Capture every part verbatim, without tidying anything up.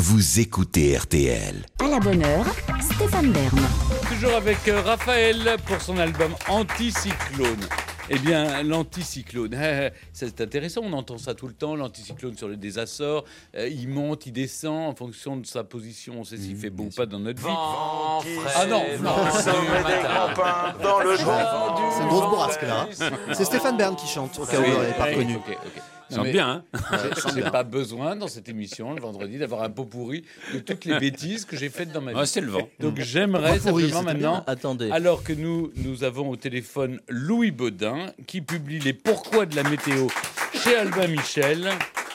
vous écoutez R T L. À la bonne heure, Stéphane Bern. Toujours avec Raphaël pour son album Anticyclone. Eh bien, l'anticyclone, c'est intéressant, on entend ça tout le temps, l'anticyclone sur les des Açores, euh, il monte, il descend en fonction de sa position, on sait s'il mmh, fait beau ou pas dans notre vie. Vent, ah non, non, dans le C'est une grosse bourrasque là. Hein. C'est Stéphane Bern qui chante, au cas où vous n'avez pas reconnu. Okay, okay. Ça sent bien, hein. J'ai pas besoin dans cette émission le vendredi d'avoir un pot pourri de toutes les bêtises que j'ai faites dans ma vie. Ouais, c'est le vent. Donc j'aimerais pourri, simplement maintenant, bien. Attendez. alors que nous nous avons au téléphone Louis Baudin qui publie les pourquoi de la météo chez Albin Michel.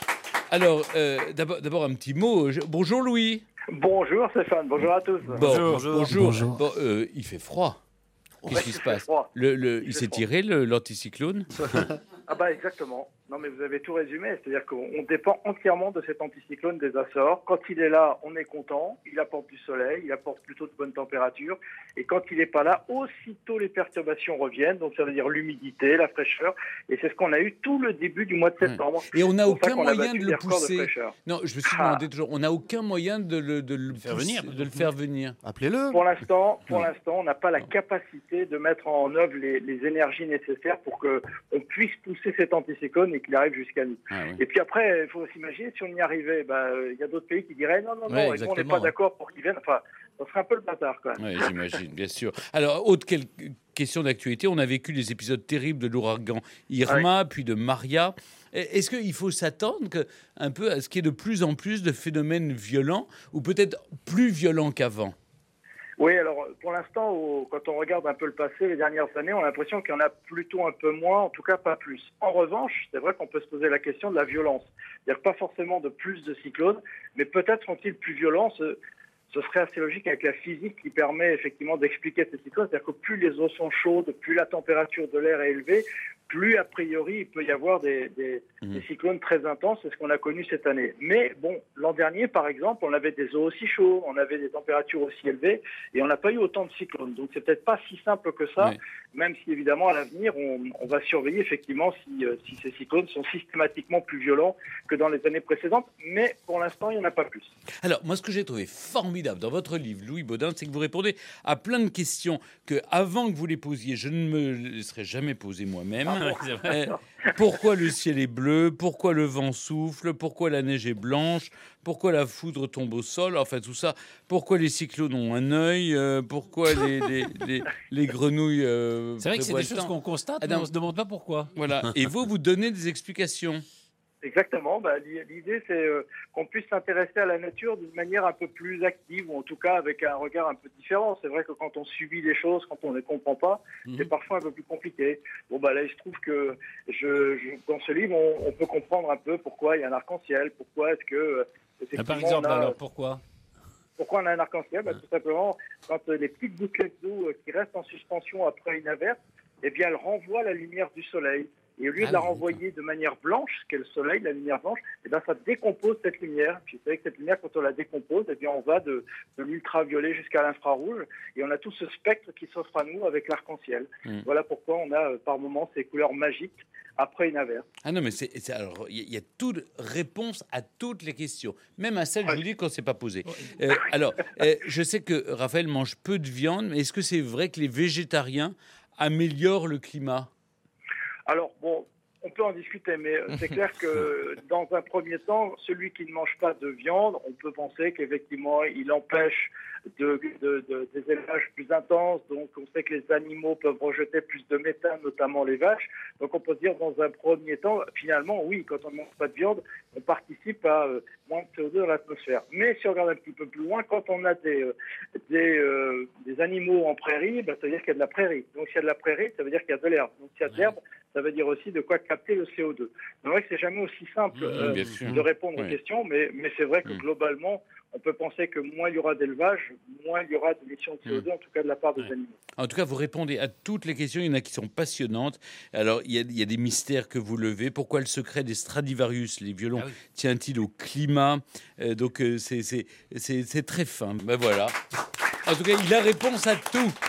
Alors euh, d'abord, d'abord un petit mot. Bonjour Louis. Bonjour Stéphane. Bonjour à tous. Bon, bonjour. Bonjour. bonjour. Bon, euh, il fait froid. Qu'est-ce ouais, qui se passe froid. le, le, Il, il s'est froid. tiré le, l'anticyclone. Ah bah exactement. Non mais vous avez tout résumé, c'est-à-dire qu'on dépend entièrement de cet anticyclone des Açores. Quand il est là, on est content, il apporte du soleil, il apporte plutôt de bonnes températures. Et quand il n'est pas là, aussitôt les perturbations reviennent, donc ça veut dire l'humidité, la fraîcheur. Et c'est ce qu'on a eu tout le début du mois de septembre. Et on n'a aucun moyen moyen de le pousser. De non, je me suis demandé ah. toujours, on n'a aucun moyen de le, de le faire pousser, venir. De le faire venir. Appelez-le. Pour l'instant, pour l'instant, on n'a pas la capacité de mettre en œuvre les, les énergies nécessaires pour que on puisse pousser cet anticyclone et qu'il arrive jusqu'à nous. Ah oui. Et puis après, il faut s'imaginer, si on y arrivait, bah, il y a d'autres pays qui diraient non, non, non, ouais, et on n'est pas d'accord pour qu'ils viennent. Enfin, ça serait un peu le bâtard, quand même. Oui, j'imagine, bien sûr. Alors, autre quelle question d'actualité, on a vécu les épisodes terribles de l'ouragan Irma, ouais. puis de Maria. Est-ce qu'il faut s'attendre que, un peu à ce qu'il y ait de plus en plus de phénomènes violents, ou peut-être plus violents qu'avant ? Oui, alors pour l'instant, au, quand on regarde un peu le passé, les dernières années, on a l'impression qu'il y en a plutôt un peu moins, en tout cas pas plus. En revanche, c'est vrai qu'on peut se poser la question de la violence. C'est-à-dire pas forcément de plus de cyclones, mais peut-être sont-ils plus violents. Ce, ce serait assez logique avec la physique qui permet effectivement d'expliquer ces cyclones. C'est-à-dire que plus les eaux sont chaudes, plus la température de l'air est élevée, plus a priori il peut y avoir des, des, mmh. des cyclones très intenses, c'est ce qu'on a connu cette année. Mais bon, l'an dernier par exemple, on avait des eaux aussi chaudes, on avait des températures aussi élevées, et on n'a pas eu autant de cyclones. Donc c'est peut-être pas si simple que ça, oui. même si évidemment à l'avenir on, on va surveiller effectivement si, euh, si ces cyclones sont systématiquement plus violents que dans les années précédentes, mais pour l'instant il n'y en a pas plus. Alors moi ce que j'ai trouvé formidable dans votre livre, Louis Baudin, c'est que vous répondez à plein de questions que avant que vous les posiez, je ne me les serais jamais posées moi-même. Ah, Euh, pourquoi le ciel est bleu? Pourquoi le vent souffle? Pourquoi la neige est blanche? Pourquoi la foudre tombe au sol? Enfin, tout ça. Pourquoi les cyclones ont un œil? euh, Pourquoi les, les, les, les grenouilles euh, C'est vrai que c'est des choses qu'on constate, ah, mais on ne se demande pas pourquoi. Voilà. Et vous, vous donnez des explications. Exactement. Bah, l'idée, c'est euh, qu'on puisse s'intéresser à la nature d'une manière un peu plus active, ou en tout cas avec un regard un peu différent. C'est vrai que quand on subit les choses, quand on ne les comprend pas, mmh. c'est parfois un peu plus compliqué. Bon, bah là, il se trouve que je, je, dans ce livre, on, on peut comprendre un peu pourquoi il y a un arc-en-ciel, pourquoi est-ce que... Euh, ah, par exemple, a, alors, pourquoi Pourquoi on a un arc-en-ciel? Bah, tout simplement, quand euh, les petites gouttelettes d'eau qui restent en suspension après une averse, eh bien, elles renvoient la lumière du soleil. Et au lieu ah, de la renvoyer de manière blanche, ce qu'est le soleil, la lumière blanche, eh bien, ça décompose cette lumière. Puis vous savez que cette lumière, quand on la décompose, eh bien, on va de, de l'ultraviolet jusqu'à l'infrarouge. Et on a tout ce spectre qui s'offre à nous avec l'arc-en-ciel. Mmh. Voilà pourquoi on a par moments ces couleurs magiques après une averse. Ah non, mais c'est, c'est alors il y, y a toute réponse à toutes les questions, même à celles, ouais. je vous dis, qu'on ne s'est pas posées. Euh, alors, euh, je sais que Raphaël mange peu de viande, mais est-ce que c'est vrai que les végétariens améliorent le climat ? Alors, bon, on peut en discuter, mais c'est clair que dans un premier temps, celui qui ne mange pas de viande, on peut penser qu'effectivement, il empêche de, de, de, des élevages plus intenses. Donc, on sait que les animaux peuvent rejeter plus de méthane, notamment les vaches. Donc, on peut se dire, dans un premier temps, finalement, oui, quand on ne mange pas de viande, on participe à euh, moins de C O deux dans l'atmosphère. Mais si on regarde un petit peu plus loin, quand on a des, euh, des, euh, des animaux en prairie, bah, ça veut dire qu'il y a de la prairie. Donc, s'il y a de la prairie, ça veut dire qu'il y a de l'herbe. Donc, s'il y a de l'herbe, ça veut dire aussi de quoi capter le C O deux. C'est vrai que c'est jamais aussi simple euh, de répondre aux oui. questions, mais, mais c'est vrai que mmh. globalement, on peut penser que moins il y aura d'élevage, moins il y aura d'émissions de C O deux, mmh. en tout cas de la part des ouais. animaux. En tout cas, vous répondez à toutes les questions, il y en a qui sont passionnantes. Alors, il y a, il y a des mystères que vous levez. Pourquoi le secret des Stradivarius, les violons, ah oui. tient-il au climat? euh, Donc, euh, c'est, c'est, c'est, c'est très fin. Ben voilà. En tout cas, il a réponse à tout.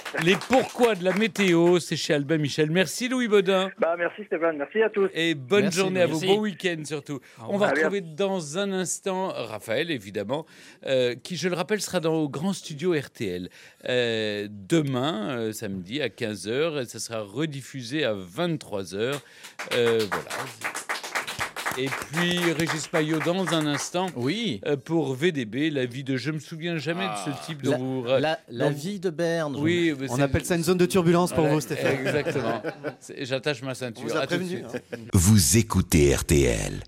Les pourquoi de la météo, c'est chez Albin Michel. Merci Louis Baudin. Bah, merci Stéphane, merci à tous. Et bonne Merci, journée à merci. vous, bon week-end surtout. On va revoir. retrouver dans un instant Raphaël, évidemment, euh, qui, je le rappelle, sera dans le grand studio R T L. Euh, demain, euh, samedi, à quinze heures, et ça sera rediffusé à vingt-trois heures. Euh, voilà. Et puis Régis Maillot dans un instant Oui. euh, pour V D B, la vie de... Je me souviens jamais de ce type dont La, vous... la- la dont- vie de Berne. Oui, mais On c'est- appelle ça une zone de turbulence pour Voilà, vous, Stéphane. Exactement. C'est- J'attache ma ceinture. On vous a À tout de prévenu. suite. Vous écoutez R T L.